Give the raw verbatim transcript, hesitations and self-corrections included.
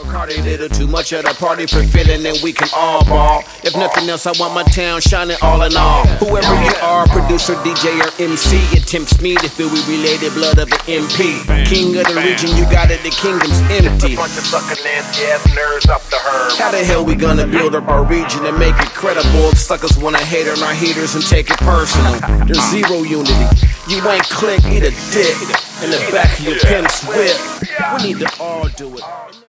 Hard a little too much at a party for feeling and we can all ball. If nothing else, I want my town shining all in all. Whoever you are, producer, D J, or M C, it tempts me to feel we related blood of an M P. King of the region, you got it, the kingdom's empty. Bunch of sucker nasty ass nerds up the herb. How the hell we gonna build up our region and make it credible? If suckers wanna hate on our haters and take it personal, there's zero unity. You ain't click, eat a dick in the back of your pimp's whip. We need to all do it.